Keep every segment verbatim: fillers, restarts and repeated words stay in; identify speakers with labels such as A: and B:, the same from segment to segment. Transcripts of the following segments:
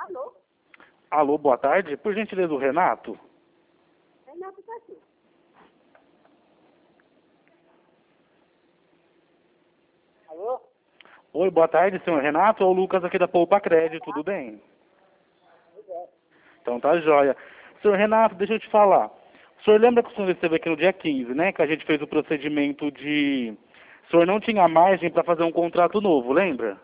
A: Alô?
B: Alô, boa tarde. Por gentileza, o Renato?
A: Renato tá aqui. Alô?
B: Oi, boa tarde, senhor Renato. É o Lucas aqui da Poupa Crédito, tudo bem?
A: Pois é.
B: Então tá jóia. Senhor Renato, deixa eu te falar. O senhor lembra que o senhor esteve aqui no dia quinze, né? Que a gente fez o procedimento de... O senhor não tinha margem para fazer um contrato novo, lembra?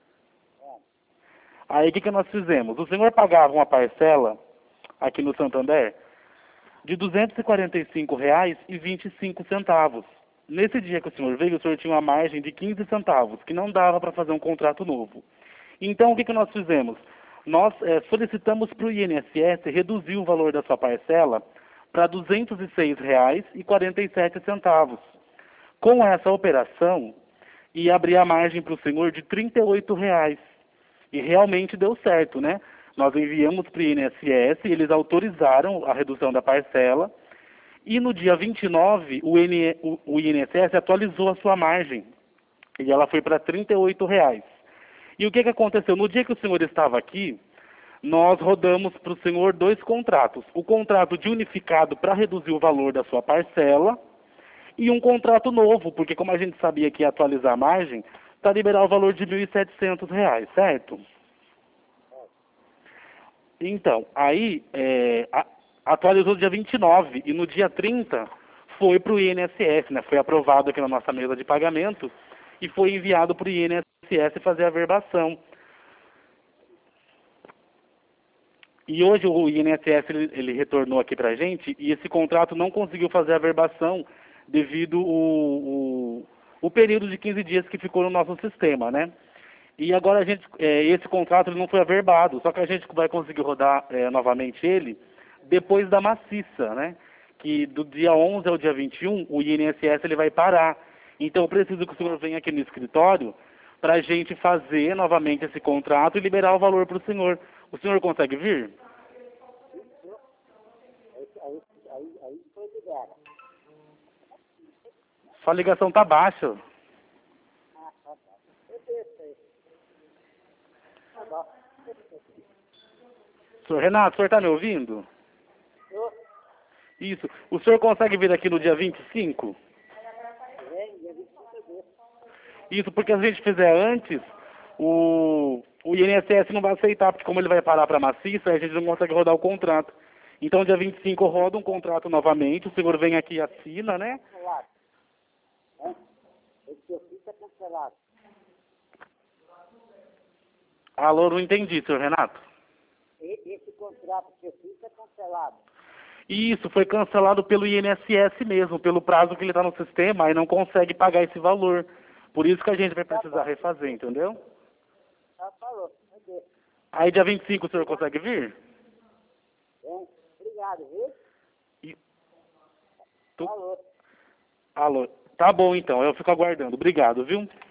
B: Aí o que, que nós fizemos? O senhor pagava uma parcela aqui no Santander de duzentos e quarenta e cinco reais e vinte e cinco centavos. Nesse dia que o senhor veio, o senhor tinha uma margem de quinze centavos, que não dava para fazer um contrato novo. Então, o que, que nós fizemos? Nós é, solicitamos para o I N S S reduzir o valor da sua parcela para duzentos e seis reais e quarenta e sete centavos. Com essa operação, ia abrir a margem para o senhor de trinta e oito reais. E realmente deu certo, né? Nós enviamos para o I N S S, eles autorizaram a redução da parcela, e no dia vinte e nove, o, N, o, o I N S S atualizou a sua margem, e ela foi para trinta e oito reais. E o que, que aconteceu? No dia que o senhor estava aqui, nós rodamos para o senhor dois contratos. O contrato de unificado para reduzir o valor da sua parcela, e um contrato novo, porque como a gente sabia que ia atualizar a margem, para liberar o valor de mil e setecentos reais, certo? Então, aí é, a, atualizou no dia vinte e nove e no dia trinta foi para o I N S S, né? Foi aprovado aqui na nossa mesa de pagamento e foi enviado para o I N S S fazer a verbação. E hoje o I N S S ele, ele retornou aqui para a gente e esse contrato não conseguiu fazer a verbação devido o, o, o período de quinze dias que ficou no nosso sistema, né? E agora a gente, é, esse contrato ele não foi averbado, só que a gente vai conseguir rodar é, novamente ele depois da maciça, né? Que do dia onze ao dia vinte e um, o I N S S ele vai parar. Então eu preciso que o senhor venha aqui no escritório para a gente fazer novamente esse contrato e liberar o valor para o senhor. O senhor consegue vir?
A: Aí, aí, aí, aí foi ligado.
B: Sua ligação tá baixa.
A: Ah, tá, tá. Eu desço aí. Tá bom.
B: Senhor Renato, o senhor está me ouvindo?
A: Eu
B: Isso. O senhor consegue vir aqui no dia vinte e cinco?
A: venho, dia vinte e cinco eu desço.
B: Isso, porque se a gente fizer antes, o, o I N S S não vai aceitar, porque como ele vai parar para maciça, a gente não consegue rodar o contrato. Então, dia vinte e cinco roda um contrato novamente, o senhor vem aqui e assina, né?
A: Cancelado. Hã? Esse que eu fiz é cancelado.
B: Alô, não entendi, senhor Renato.
A: E, esse contrato que eu fiz é cancelado.
B: Isso, foi cancelado pelo I N S S mesmo, pelo prazo que ele está no sistema, e não consegue pagar esse valor. Por isso que a gente vai precisar refazer, entendeu?
A: Já falou. Eu desço.
B: Aí, dia vinte e cinco, o senhor consegue vir?
A: Bem, obrigado, viu?
B: E... Tu...
A: Falou.
B: Alô. Tá bom, então, eu fico aguardando. Obrigado, viu?